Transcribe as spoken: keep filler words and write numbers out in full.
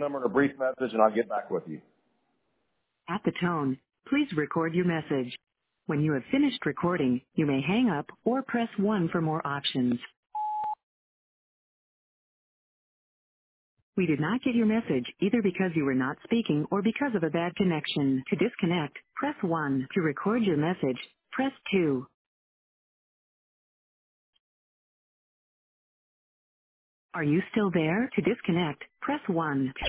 number and a brief message, and I'll get back with you. At the tone, please record your message. When you have finished recording, you may hang up or press one for more options. We did not get your message either because you were not speaking or because of a bad connection. To disconnect, press one. To record your message, press two. Are you still there? To disconnect, press one.